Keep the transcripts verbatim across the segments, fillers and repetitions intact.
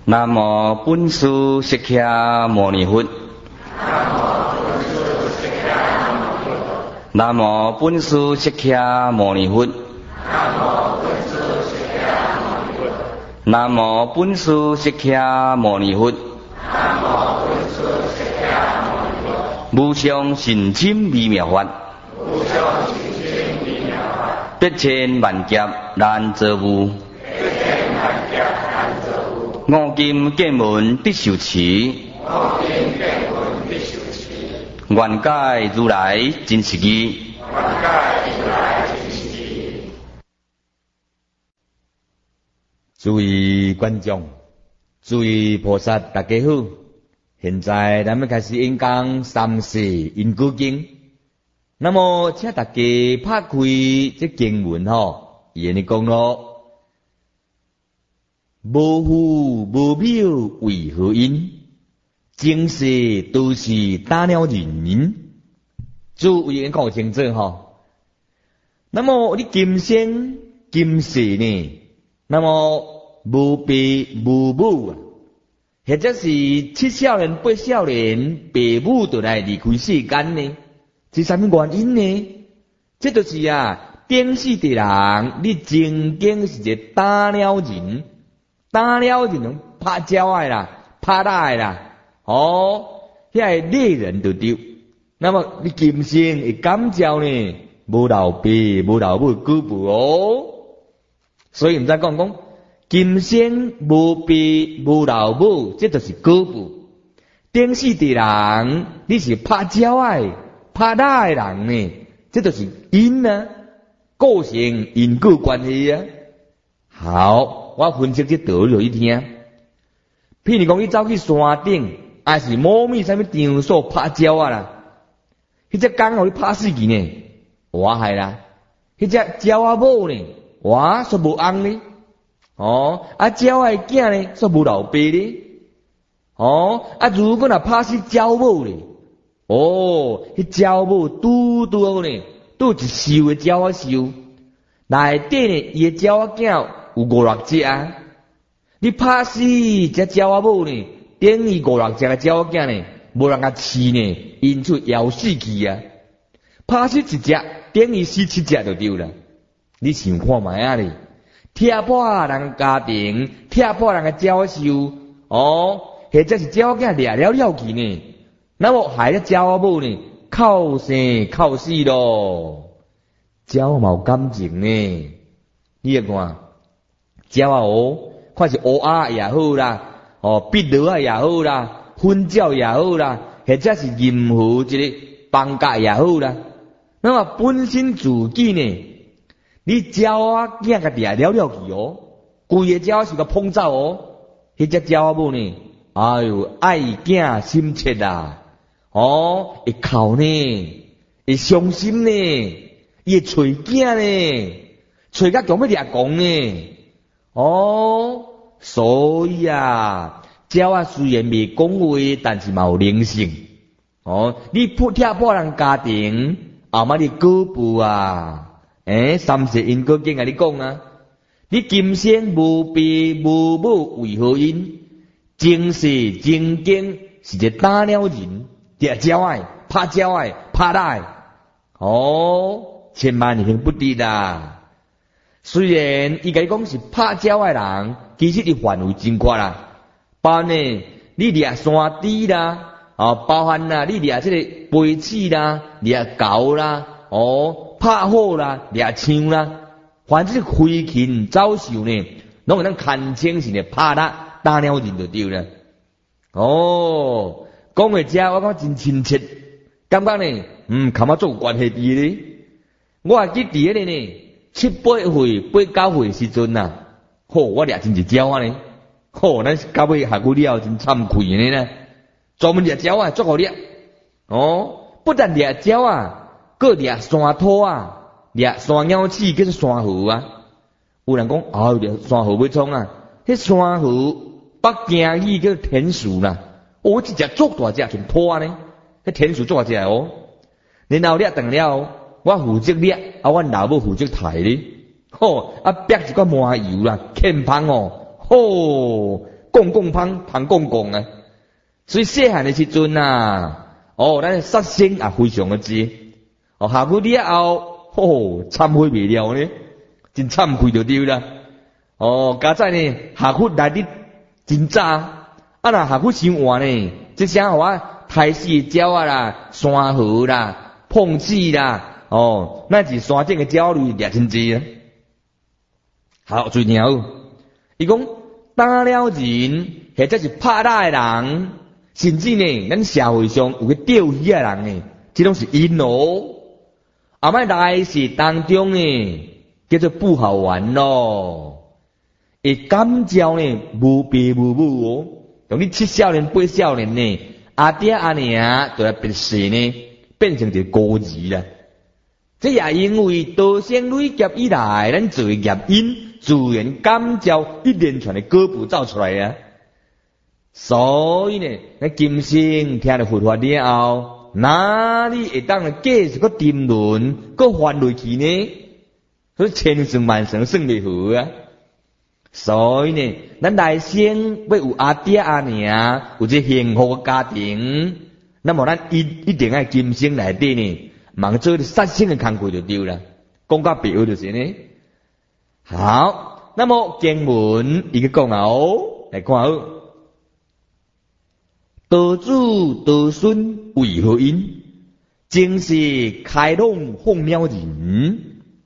南无本师释迦牟尼佛。南无本师释迦牟尼佛。南无本师释迦牟尼佛。无上甚深微妙法，百千万劫难遭遇。五金见闻必受持，愿解如来真实义。 诸位观众，诸位菩萨，大家好！现在咱们开始演讲三世因果经。那么，请大家拍开这经文吼，伊安尼讲咯。无父无母为何因？前世都是打了人因。诸位讲清楚吼。那么你今生今世呢？那么无爸无母啊，或者是七少年八少年，爸母就来离开世间呢？是啥物原因呢？这就是啊，顶世的人，你曾经是一个打了人。打了就能拍鸟的啦，拍打的啦，哦，遐个猎人就对。那么你今生会感召呢？无老爸无老母姑父哦，所以毋知讲讲，今生无爸无老母，这就是姑父。顶世的人，你是拍鸟的、拍打的人呢，这就是因啊，构成因果关系啊。好。我分析这道理你听，譬如讲，你走去山顶，还是某咪啥物场所拍鸟啊啦？迄只工互你拍死去呢？我系啦，迄只鸟啊某呢？我说无翁呢？哦，啊鸟啊囝呢？说无老爸呢？哦，啊如果若拍死鸟某呢？哦，迄鸟某拄拄呢，拄一收的鸟啊收，内底呢伊的鸟啊囝。有五六只啊！你拍死只鸟仔某呢，等于五六只个鸟仔囝呢，无人甲饲呢，因此夭死去啊！拍死一只，等于死七只就对了。你想看觅啊哩？踢破人家庭，踢破人个鸟兽，哦，或者是鸟仔囝掠了了去呢？那么害只鸟仔某呢，靠生靠死咯。鸟嘛有感情呢，你会看。鸟啊哦，看是乌鸦也好啦，哦，壁螺啊也好啦，粉鸟也好啦，或者是任何一个邦甲也好啦。那么本身自己呢，你鸟啊囝甲掠了了去哦，规个鸟是个碰走哦，迄只鸟啊某呢，哎哟，爱囝心切啦，哦，会哭呢，会伤心呢，伊会找囝呢，找甲强要掠讲呢。哦，所以啊，鸟啊虽然未讲话，但是嘛有灵性。哦，你破踢破人家庭，后尾你姑父啊，诶、欸，三世因果经甲你讲啊，你今生无爸无母为何因？前世曾经是一个打了人，掠鸟仔，拍鸟仔，拍打的。哦，千万幸不得啦。虽然伊甲你讲是拍鸟的人，其实伊范围真宽啦。包含呢，你掠山猪啦，哦，包含啦，你掠这个飞鼠啦，掠狗啦，哦，拍虎啦，掠枪啦，凡是飞禽走兽呢，拢会当堪称是呢拍打打了人就对了。哦，讲话遮我讲真亲切，感觉呢，嗯，看我做有关系伫咧。我还记伫咧呢。七八岁、八九岁时阵呐，吼，我掠真一鸟啊呢，吼，咱到尾下古了真惭愧呢呢，专门掠鸟啊，做好掠，哦，不但掠鸟啊，搁掠山兔啊，掠山鸟鼠叫做山猴啊。有人讲，哦，掠山猴要创啊，迄山猴北京语叫田鼠啦，哦，一只足大只像兔啊呢，迄田鼠足大只哦，然后掠长了。我负责掠，啊，阮老母负责抬哩，吼，啊，逼一罐麻油啦，欠芳哦，吼， 讲讲芳，芳讲讲啊。所以细汉的时阵啊，哦，咱杀生也非常的多。哦，下过了后，吼，忏悔未了呢，真惭愧就对啦。哦，加在呢，下过来的真早，啊若下过伤晚呢，即声互我太死的鸟啊啦，山河啦，碰刺啦，哦，那是山顶的鸟类掠真济啊。好，最后伊讲打了人，或者是拍打的人，甚至呢，咱社会上有个钓鱼的人呢，这拢是因哦。后摆来世当中呢，叫做不好玩咯。会感召呢，无爸无母哦。用你七少年八少年呢，阿爹阿娘都要变世呢，变成一个孤儿啦。这也因为多生累劫以来，咱做的业因自然感召一连串的果报走出来啊。所以呢，咱今生听了佛法了后，哪里会当继续个沉沦，个翻落去呢？所以千生万生算袂好啊。所以呢，咱来生要有阿爹阿娘，有这幸福的家庭，那么咱一一定爱今生内底呢，忙做杀生的工作就对了。讲到白话就是呢。好，那么经文一个讲哦，来看哦。道子道孙为何因？正是开朗放鸟人。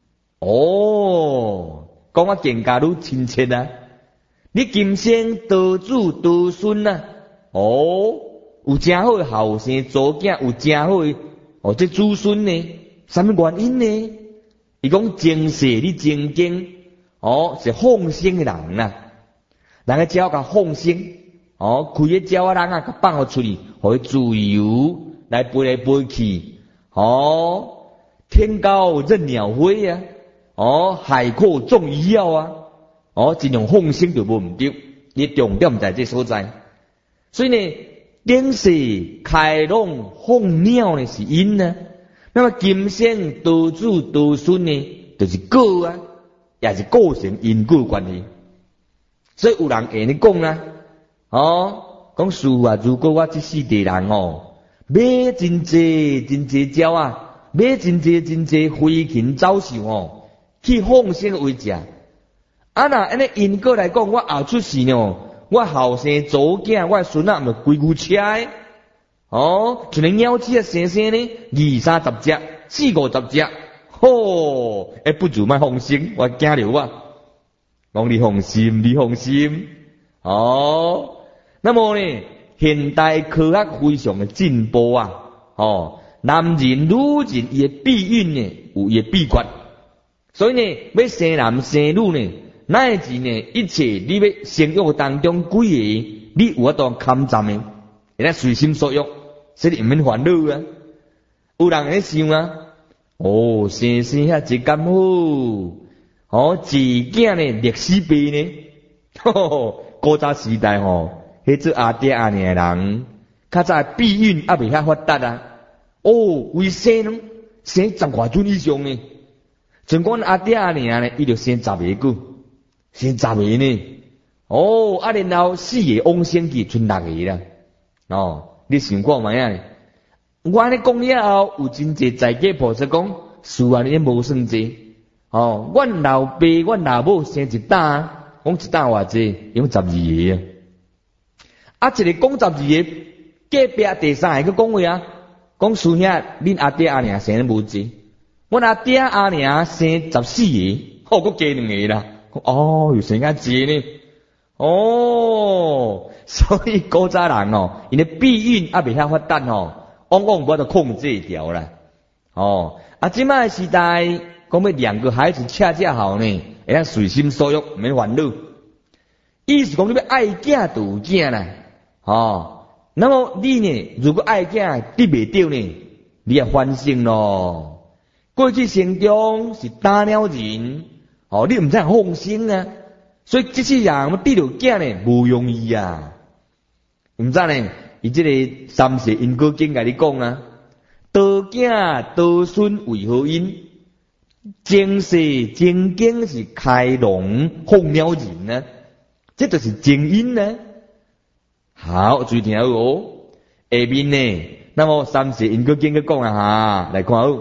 哦。讲我更加愈亲切啊！你今生道子道孙啊，哦，有真好的后生祖囝，有真好的哦，这子孙呢？什么原因呢？伊讲前世你曾经哦是放生的人呐、啊，人个鸟甲放生，哦，开个鸟啊人啊，甲放互出去，互伊自由来飞来飞去，哦，天高任鸟飞啊！哦，海阔纵鱼鳔啊！哦，尽量放生就无毋对，伊重点在这所在。所以呢，顶世开朗放鸟呢是因呢，那么今生道子道孙呢，就是果啊，也是构成因果关系。所以有人会呢讲啦，哦，讲师父啊，如果我这世地人哦，买真济真济鸟啊，买真济真济飞禽走兽哦。去放生为食，啊那安尼因果来讲，我后出世呢，我后生祖囝，我孙仔咪规牛车诶，哦，像那鸟鼠啊，生生呢，二三十只，四五十只，吼，还不如卖放生，我惊了我，讲你放心，你放心，哦，那么呢，现代科学非常的进步啊，哦，男人女人伊诶避孕呢，有伊诶秘诀。所以呢，要生男生女呢，乃至呢，一切你要生育当中几个，你有法度堪占的，会当随心所欲，所以毋免烦恼啊。有人会想啊，哦，生生遐一咁好，哦，自囝呢，历史背呢，吼吼，古早时代吼，迄做阿爹阿娘的人，较早避孕还未遐发达啊，哦，为生呢，生十外尊以上呢。尽管阿爹阿娘呢，伊就生十个句，生十个呢。哦，啊，然后四个往生去，剩六个啦。哦，你想看卖啊？我安尼讲了后，有真济在家菩萨讲，事啊，你无算济。哦，阮老爸、阮老母生一担，讲一担偌济，用十二个啊。啊，一个讲十二个，隔壁第三个讲话啊，讲师兄，恁阿爹阿娘生得无济。我阿爹阿娘生十四个，好，佫加两个啦。哦，又生较济呢。哦，所以古早人哦，因为避孕还未遐发达哦，往往无法度控制掉啦。哦，啊，即摆时代讲要两个孩子恰恰好呢，会当随心所欲，免烦恼。意思讲你要爱囝就有囝啦。哦，那么你呢？如果爱囝得袂到呢，你也反省咯。过去生中是打鸟人，哦，你毋知放生啊，所以这些人要得到囝呢，无容易啊。毋知呢，伊这个三世因果经甲你讲啊，道囝道孙为何因？前世曾经是开朗放鸟人呢，这就是正因呢。 好，注意听好哦。下面呢，那么三世因果经去讲啊哈，来看好。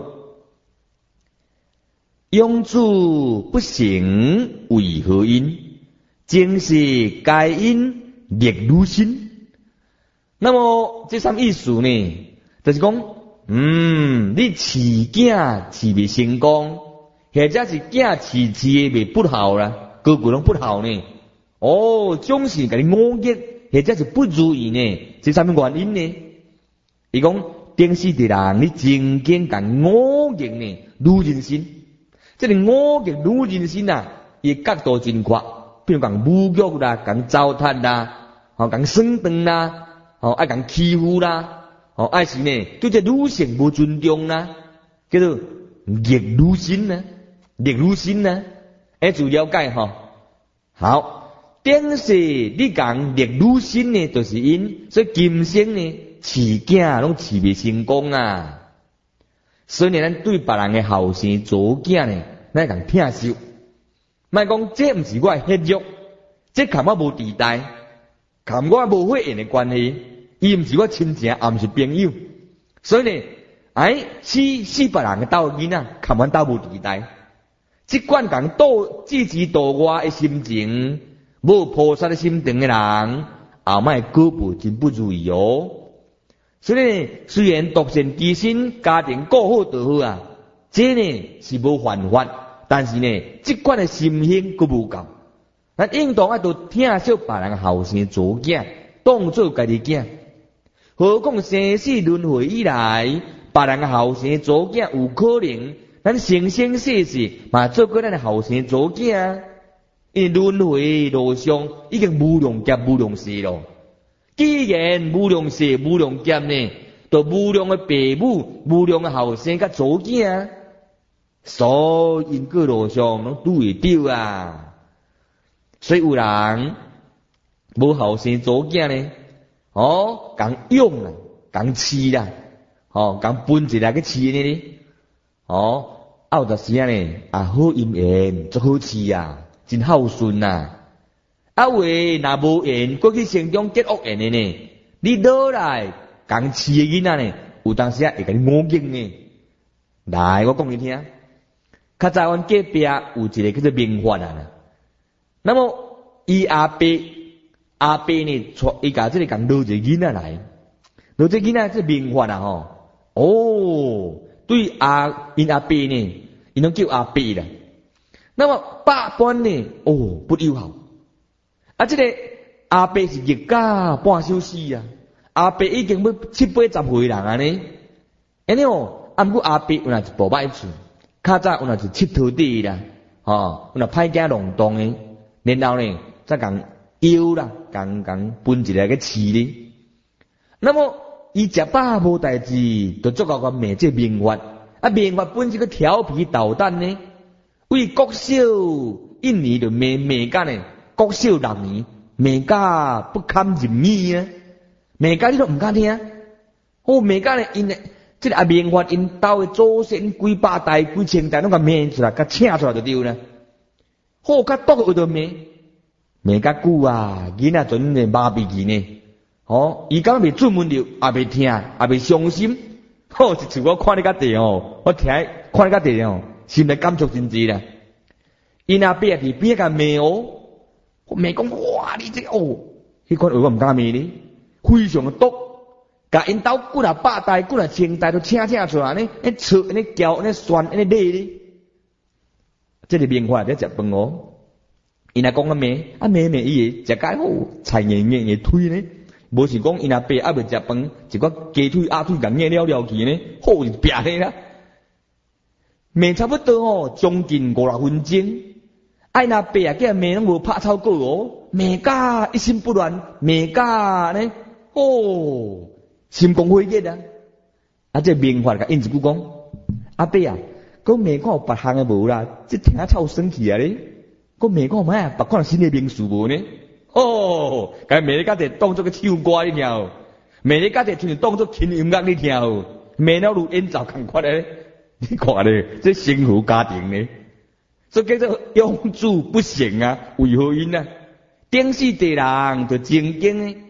庸主不行为何因？正是该因逆汝心。那么这什么意思呢？就是讲，嗯，你饲囝饲未成功，或者是囝饲饲未不好啦，个个拢不好呢。哦，总是甲你误解，或者是不如意呢，这什么原因呢？伊讲，顶世的人，你真经甲误解呢，汝人心。这个误解汝人心啊，伊角度真宽，比如讲侮辱啦，讲糟蹋啦，吼讲损长啦，吼爱讲欺负啦，吼爱是呢对这女性无尊重啦，叫做逆汝心啊，逆汝心啊，哎，注了解吼。好，顶世你讲逆汝心呢，就是因，所以今生呢饲囝拢饲未成功啊。所以呢，咱对别人的后生做囝呢，咱讲疼惜，莫讲这毋是我的血肉，这含我无地带，含我无血缘的关系，伊毋是我亲情，也毋是朋友。所以呢，哎，死死别人的斗囡仔，含阮斗无地带，即款讲斗自己度我的心情，无菩萨的心肠的人，后摆果报真不如意哦。所以呢，虽然独善其身，家庭过好就好啊，这呢是无犯法，但是呢，这款的心性佫无够。咱应当爱都疼惜别人后生做囝，当做家己囝。何况生死轮回以来，别人后生做囝有可能，咱生生世世嘛做过咱的后生做囝。因轮回路上已经无量劫无量世咯。既然无量世无量劫呢，就无量的父母、无量的后生甲祖囝，所以因果路上拢拄会着啊。所以有人无后生祖囝呢，哦，共用啦，共饲啦，哦，共分一来去饲呢，哦，啊有时啊呢，啊好姻缘，足好饲啊，真孝顺啊。啊喂，若无缘，过去生中结恶缘的呢，你倒来共饲的囡仔呢，有当时啊会甲你误解呢。来，我讲你听，较早阮隔壁有一个叫做明法啊，那么伊阿伯阿伯呢，带伊甲这里共捞一个囡仔来，捞这囡仔是明法啊吼，哦，对阿因阿伯呢，伊拢叫阿伯啦。那么百般呢，哦不友好。啊，这个阿伯是日家半小时啊，阿伯已经要七八十岁人啊呢，安尼哦，啊，毋过阿伯有若一部歹厝，较早有若是佚佗底啦，吼，有若歹囝弄动诶，然后呢，再共摇啦，共共分一个去饲哩。那么伊食饱无代志，就足够个骂这明法，啊，明法本是个调皮捣蛋呢，为国小一年就骂骂干呢。国小六年，骂甲不堪入耳啊！骂甲你都毋敢听，哦，骂甲咧因诶，即个阿明法因兜诶祖先几百代、几千代拢甲骂出来，甲请出来就对啦。好，甲毒会着骂，骂甲久啊，囡仔阵诶麻痹去呢。哦，伊讲未准门着，也未听，也未伤心。好，一次我看你甲地哦，我听看你甲地哦，心内感触真济啦。因阿伯伫边甲骂哦。我骂讲，哇！你这哦，迄款话我毋敢骂你，非常的毒，甲因兜几若百代、几若千代都请请出来呢，一扯、安尼叫、安尼酸、安尼勒哩。这个明法在食饭哦，因阿讲啊骂，啊骂骂伊个食解好，菜硬硬个腿呢，无是讲因阿爸啊未食饭，一个鸡腿、鸭腿共硬了了去呢，好就撇咧啦。骂差不多哦，将近五六分钟。爱那爸啊，叫骂拢无拍草稿哦，骂甲一心不乱，骂甲呢，哦，心光火热啊！啊，这明法甲因一句讲，阿爸啊，讲骂看有别项诶无啦，这听啊臭生气啊咧，讲骂看咩，别看新诶名词无呢？哦，甲骂你家己当作个唱歌你听哦，骂你家己像当作轻音乐你听哦，骂了如演奏共款诶，你看咧，这幸福家庭呢？所以叫做庸主不行啊，为何因啊？顶世地人就正经诶，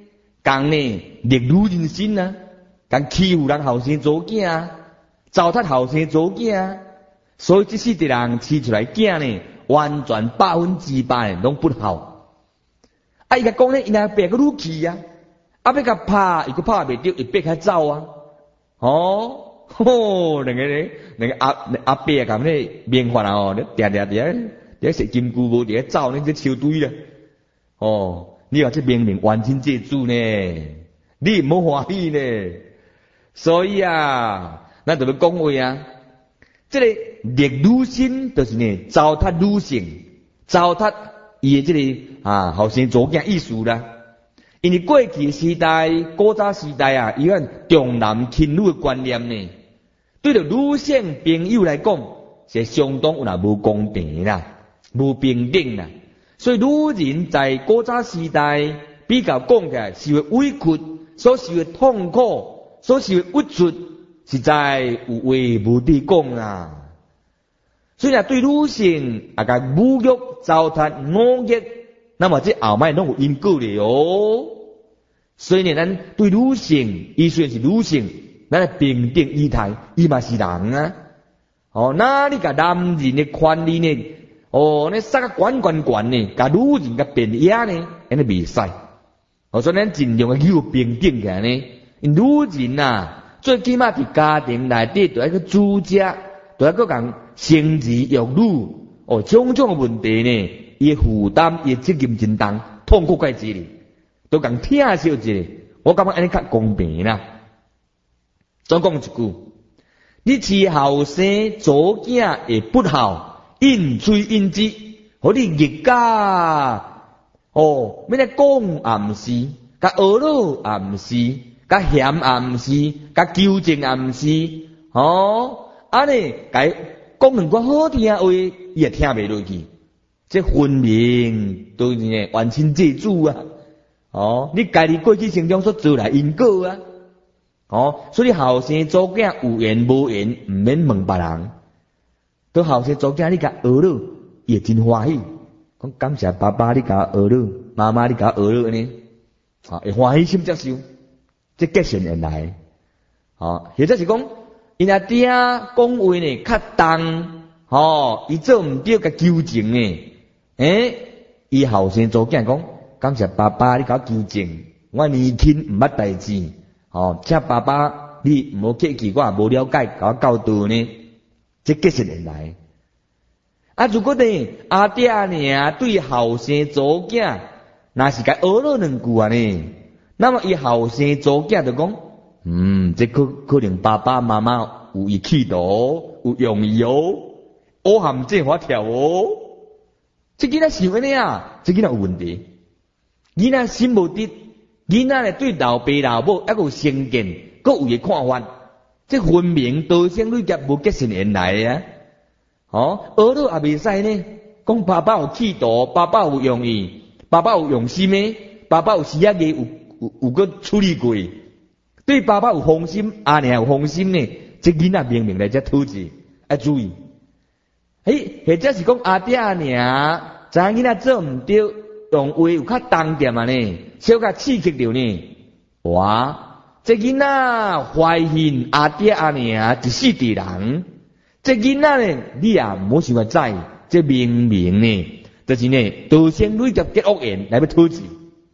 讲呢逆女人心啊，讲欺负人后生做囝啊，糟蹋后生做囝啊，所以这四个人饲出来囝呢，完全百分之百拢不好。啊，伊甲讲呢，伊若别个女气啊，啊要甲拍，伊个拍袂着，伊别较走啊。哦，吼，两个咧，两个阿阿伯啊，咁咧面发啊，哦，咧嗲嗲嗲，咧食金菇无伫走呢，这笑堆啦。哦，你话这明明完全借主呢，你唔好欢喜呢。所以啊，咱就要讲话啊，这个逆女心就是呢，糟蹋女性，糟蹋伊的这个啊后生做囝意思啦。因为过去时代、古早时代啊，伊按重男轻女的观念呢，对着女性朋友来讲，是相当有那无公平啦，无平等啦。所以女人在古早时代比较讲起来，受的委屈、所受的痛苦、所受的屈辱，实在有话无地讲啊。所以啊，对女性啊个侮辱、糟蹋、恶逆，那么这后摆拢有因果的哦。所以呢，咱对女性，伊虽然是女性，咱来平等以待，伊嘛是人啊。哦，那你甲男人的权利呢？哦，你杀个管管管呢，甲女人甲变野呢，安尼袂使。哦，所以咱尽量要平等起来呢。因女人啊，最起码伫家庭内底，着一个主家，着一个讲生儿育女，哦，种种问题呢，伊负担伊责任真重，痛苦怪之哩，都讲疼惜一下，我感觉安尼较公平啦。再讲一句，你饲后生做囝会不好。应催应之，互你日家哦，要来讲也毋是，甲学老也毋是，甲嫌也毋是，甲纠正也毋是，哦，安尼甲讲两句好听话，伊也听袂落去，这分明都是呢完全借主啊！哦，你家己过去生中所做来因果啊！哦，所以后生做囝有缘无缘，毋免问别人。到后生做囝，你甲学了，伊会真欢喜。讲感谢爸爸，你甲学了，妈妈你甲学了呢，啊，会欢喜心接受，这结成缘来。哦，或者是讲，因阿爹讲话呢较重，哦，伊做毋对，甲纠正呢，诶，伊后生做囝讲，感谢爸爸，你甲纠正，我年轻毋捌代志，哦，请爸爸你毋好客气，我也无了解，甲我教导呢。这结成缘来。啊，如果呢阿爹呢对后生做囝，若是甲学了两句啊呢，那么伊后生做囝就讲，嗯，这可可能爸爸妈妈有意企图，有用意哦，我含这法条哦，这囡仔想安尼啊，这囡仔有问题，囡仔心无得，囡仔呢对老爸老母还有成见，各有嘅看法。这分明道生女结无结成缘来啊！哦，学了也袂使呢。讲爸爸有企图，爸爸有用意，爸爸有用心呢，爸爸有时啊个有有有个处理过，对爸爸有放心，阿娘有放心呢。这囡仔明明来只讨字，要注意。诶，或者是讲阿爹阿娘，知影囡仔做毋对，用话有较重点啊呢，小较刺激着呢，哇！这囡仔怀恨阿爹阿娘一世的人，这囡仔呢，你也唔好想话知，这明明呢，就是呢，道生女结结恶缘来要讨钱。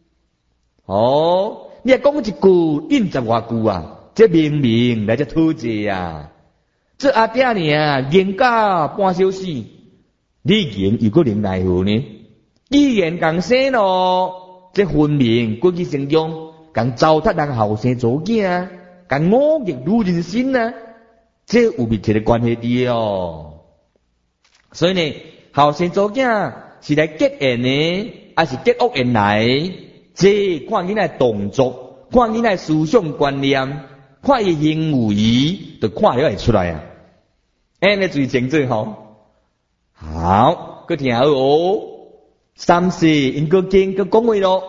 哦，你也讲一句，应十外句啊，这明明来这讨钱啊。这阿爹阿娘言到半小时，你言又个能奈何呢？语言讲生咯，这分明过去生中。讲糟蹋人后生做囝，讲恶逆女人心啊，这有密切的关系的哦。所以呢，后生做囝是来结缘呢，还是结恶缘来？这看囡仔动作，看囡仔思想观念，看伊行为，就看了会出来啊。安尼最清楚吼。好，佮听好哦。三世因个经个讲话咯。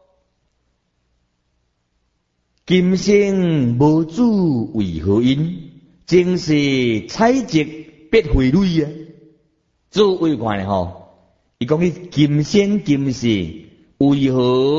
今生无主为何因？前世采集必回蕊啊！做为看咧吼，伊讲伊今生今世为何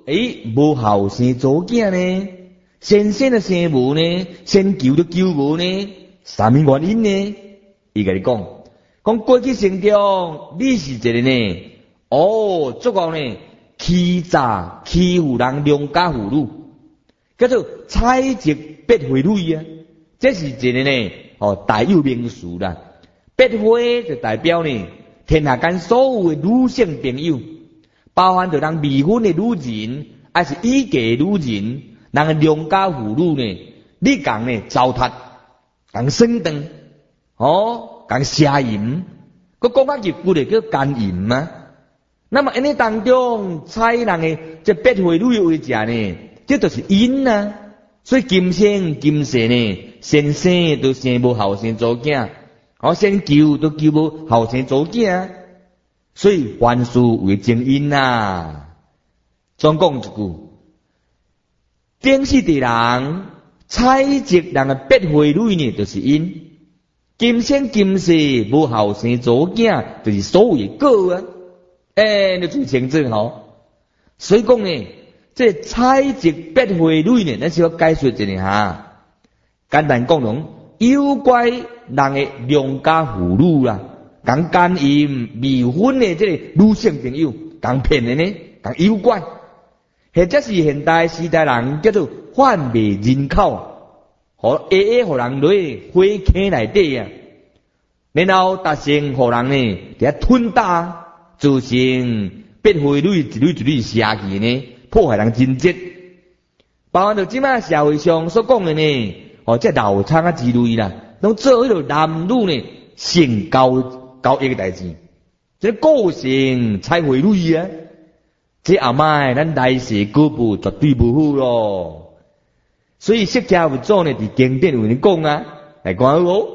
诶，无后生祖囝呢？先生的生无呢？先求都求无呢？啥物原因呢？伊甲你讲，讲过去生中你是一个呢，哦，足够呢，欺诈欺负人良家妇女，叫做采集别会女啊，这是一个呢，哦，大有名词啦。别会就代表呢，天下间所有的女性朋友，包含着人未婚的女人，还是已嫁的女人，人的良家妇女呢，你讲呢糟蹋，讲升等，哦，讲邪淫，佮讲较入骨的叫奸淫吗？那么因呢当中采人的这别会女为食呢，这就是淫啊。所以今生今世呢，先生都生无后生祖囝。我先求都求无后生祖囝，所以凡事为正因啊。总讲一句，顶世的人采集人的别会女呢，就是因；今生今世无后生祖囝，就是所有的果啊。诶、欸，你最清楚吼。所以讲呢，这采集别会女呢，咱是要解说一下哈。简单讲拢。有怪人的良家妇女啦，讲奸淫未婚的这个女性朋友，讲骗的呢，讲有怪，或者是现代时代人叫做贩卖人口，和下下互人落火坑内底啊，然后达成互人呢，伫遐吞打，造成别会女一缕一缕下去呢，破坏人真节，包含着即摆社会上所讲的呢。哦，这老厂啊之类啦，拢做迄个男女呢性交交易嘅代志，这个性采会女啊，这阿妈咱来世果报绝对无好咯。所以释迦佛祖呢，伫经典有人讲啊，来讲哦，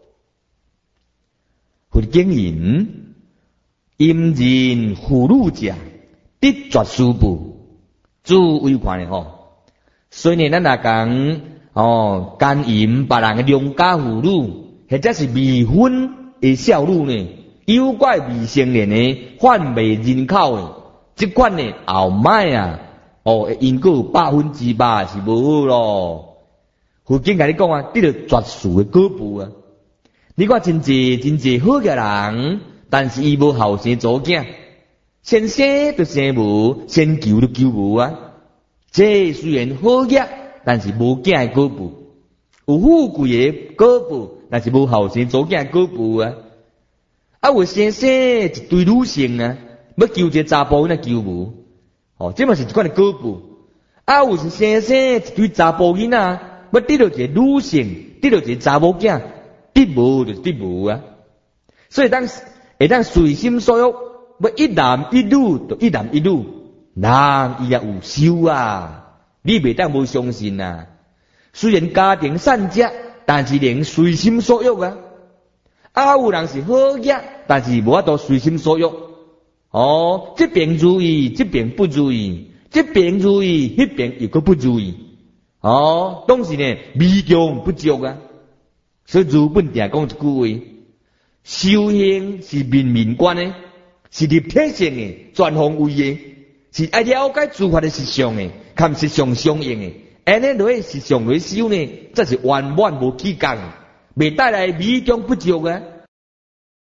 佛经言，淫人妇女者，得绝殊报，诸位看咧吼。所以呢，咱若讲。哦，奸淫别人的良家妇女，或者是未婚的少女呢，有怪未成年的贩卖人口的，这款呢后摆啊，哦，因果百分之百是无好咯。佛经甲你讲啊，得到绝世的果报啊。你看真济真济好嘅人，但是伊无后生祖囝，先生就生无，先求就求无啊。这虽然好业。但是无囝的果报，有富贵的果报，但是无后生祖囝的果报啊！啊，有先生一堆女性啊，要求一个查甫囡仔求无，哦，这嘛是一款的果报。啊，有是先生一堆查甫囡仔，要得到一个女性，得到一个查某囝，得无就是得无啊！所以当会当随心所欲，要一男一女就一男一女，人伊也有修啊！你袂当无相信啊！虽然家庭善食，但是能随心所欲啊！啊，有人是好业，但是无法度随心所欲。哦，这边如意，这边不如意，这边如意，那边又个不如意。哦，当时呢，微强不足啊！所以儒本定讲一句话：修行是面面观的，是立体性的，全方位的。是爱了解诸法的实相诶，含实相相应诶，安尼落去实相落去修呢，这是圆满无起降，未带来美中不足啊。